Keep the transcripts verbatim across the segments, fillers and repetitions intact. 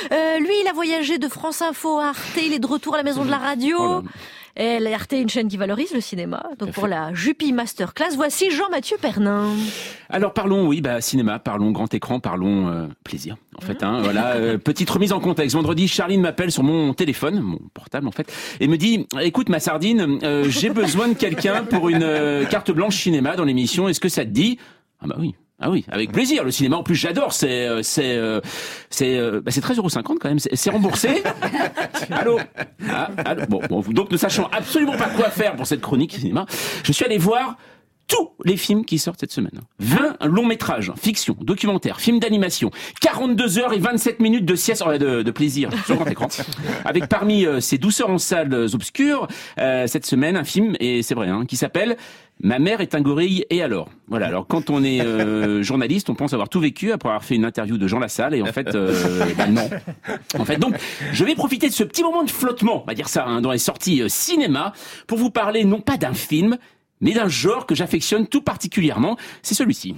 Euh, lui, il a voyagé de France Info à Arte, il est de retour à la maison de la radio. Oh Et Arte est une chaîne qui valorise le cinéma. Donc pour la Juppie Masterclass, voici Jean-Mathieu Pernin. Alors parlons, oui, bah cinéma, parlons grand écran, parlons euh, plaisir. En fait, hein, voilà. Euh, petite remise en contexte. Vendredi, Charline m'appelle sur mon téléphone, mon portable en fait, et me dit "Écoute ma sardine, euh, j'ai besoin de quelqu'un pour une euh, carte blanche cinéma dans l'émission. Est-ce que ça te dit?" Ah bah oui. Ah oui, avec plaisir. Le cinéma, en plus, j'adore. C'est, euh, c'est, euh, c'est, euh, bah, c'est treize euros cinquante quand même. C'est, c'est remboursé. Allô, ah, allô bon, bon, donc ne sachant absolument pas quoi faire pour cette chronique cinéma, je suis allé voir tous les films qui sortent cette semaine. vingt longs métrages, fiction, documentaire, films d'animation, quarante-deux heures et vingt-sept minutes de sieste, de, de plaisir sur grand écran. Avec parmi euh, ces douceurs en salles obscures, euh, cette semaine, un film, et c'est vrai, hein, qui s'appelle Ma mère est un gorille, et alors? Voilà, alors quand on est euh, journaliste, on pense avoir tout vécu après avoir fait une interview de Jean Lassalle, et en fait, euh, bah non. En fait, donc, je vais profiter de ce petit moment de flottement, on va dire ça, hein, dans les sorties euh, cinéma, pour vous parler non pas d'un film, mais d'un genre que j'affectionne tout particulièrement, c'est celui-ci.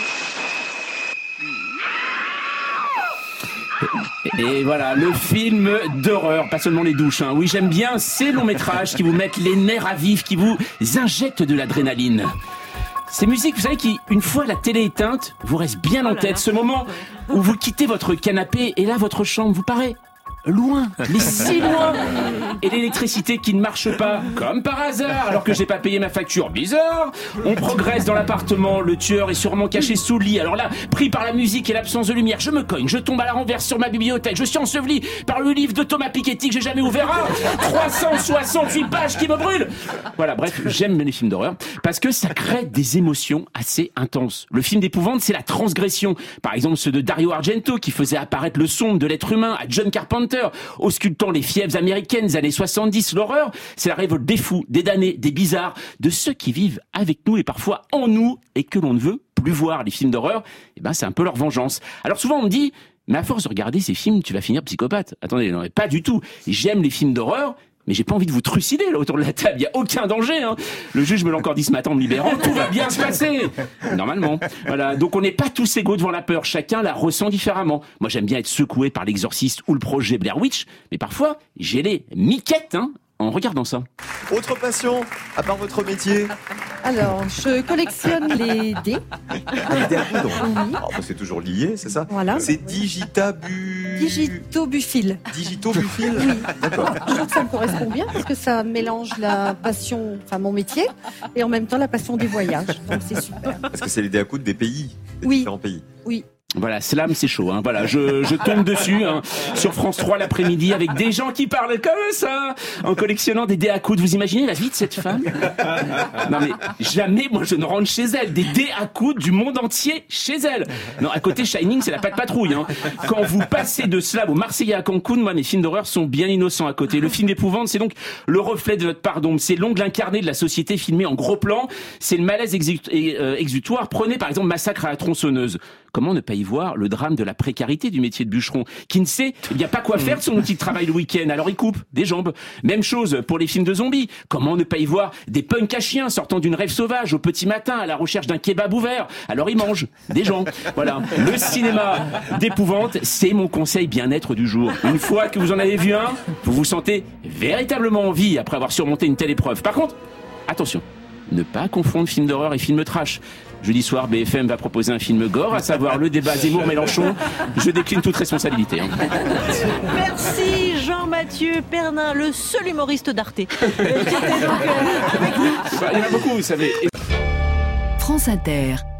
Et voilà, le film d'horreur, pas seulement les douches, hein. Oui, j'aime bien ces longs métrages qui vous mettent les nerfs à vif, qui vous injectent de l'adrénaline. Ces musiques, vous savez, qui, une fois la télé éteinte, vous restent bien en tête. Ce moment où vous quittez votre canapé et là, votre chambre vous paraît loin, mais si loin. Et l'électricité qui ne marche pas, comme par hasard, alors que j'ai pas payé ma facture. Bizarre. On progresse dans l'appartement, le tueur est sûrement caché sous le lit. Alors là, pris par la musique et l'absence de lumière, je me cogne, je tombe à la renverse sur ma bibliothèque, je suis enseveli par le livre de Thomas Piketty que j'ai jamais ouvert. Ah, trois cent soixante-huit pages qui me brûlent. Voilà, bref, j'aime les films d'horreur parce que ça crée des émotions assez intenses. Le film d'épouvante, c'est la transgression. Par exemple, ceux de Dario Argento qui faisait apparaître le sombre de l'être humain, à John Carpenter, auscultant les fièvres américaines des années soixante-dix. L'horreur, c'est la révolte des fous, des damnés, des bizarres, de ceux qui vivent avec nous et parfois en nous et que l'on ne veut plus voir. Les films d'horreur, eh ben, c'est un peu leur vengeance. Alors souvent on me dit, mais à force de regarder ces films, tu vas finir psychopathe. Attendez, non, pas du tout. J'aime les films d'horreur, mais j'ai pas envie de vous trucider là autour de la table, il y a aucun danger, hein. Le juge me l'a encore dit ce matin en me libérant, tout va bien se passer. Normalement. Voilà, donc on n'est pas tous égaux devant la peur, chacun la ressent différemment. Moi j'aime bien être secoué par l'Exorciste ou le projet Blair Witch, mais parfois j'ai les miquettes, hein, en regardant ça. Autre passion, à part votre métier? Alors, je collectionne les dés. Ah, les dés à coudre. Oui. Oh, bah, c'est toujours lié, c'est ça? Voilà. C'est digitabu... Digitobuphile. Digitobuphile? Oui. D'accord. Je trouve que ça me correspond bien parce que ça mélange la passion, enfin mon métier, et en même temps la passion des voyages. Donc c'est super. Parce que c'est les dés à coudre des pays, des Oui. différents pays. Oui. Voilà, slam, c'est chaud, hein. Voilà, je, je tombe dessus, hein, sur France trois l'après-midi avec des gens qui parlent comme ça, en collectionnant des dés à coudre. Vous imaginez la vie de cette femme? Non mais, jamais, moi, je ne rentre chez elle. Des dés à coudre du monde entier chez elle. Non, à côté, Shining, c'est la patte patrouille, hein. Quand vous passez de Slave au Marseillais à Cancun, moi, mes films d'horreur sont bien innocents à côté. Le film d'épouvante, c'est donc le reflet de notre pardon. C'est l'ongle incarné de la société filmé en gros plan. C'est le malaise exu- euh, exutoire. Prenez, par exemple, Massacre à la tronçonneuse. Comment ne pas y voir le drame de la précarité du métier de bûcheron, qui ne sait eh bien pas quoi faire de son outil de travail le week-end, alors il coupe des jambes. Même chose pour les films de zombies. Comment ne pas y voir des punks à chiens sortant d'une rêve sauvage au petit matin à la recherche d'un kebab ouvert, alors ils mangent des gens. Voilà, le cinéma d'épouvante, c'est mon conseil bien-être du jour. Une fois que vous en avez vu un, vous vous sentez véritablement en vie après avoir surmonté une telle épreuve. Par contre, attention, ne pas confondre film d'horreur et film trash. Jeudi soir, B F M va proposer un film gore, à savoir le débat Zemmour-Mélenchon. Je décline toute responsabilité. Hein. Merci Jean-Mathieu Pernin, le seul humoriste d'Arte. Qui était donc, euh, avec nous. Bah, il y en a beaucoup, vous savez. France Inter.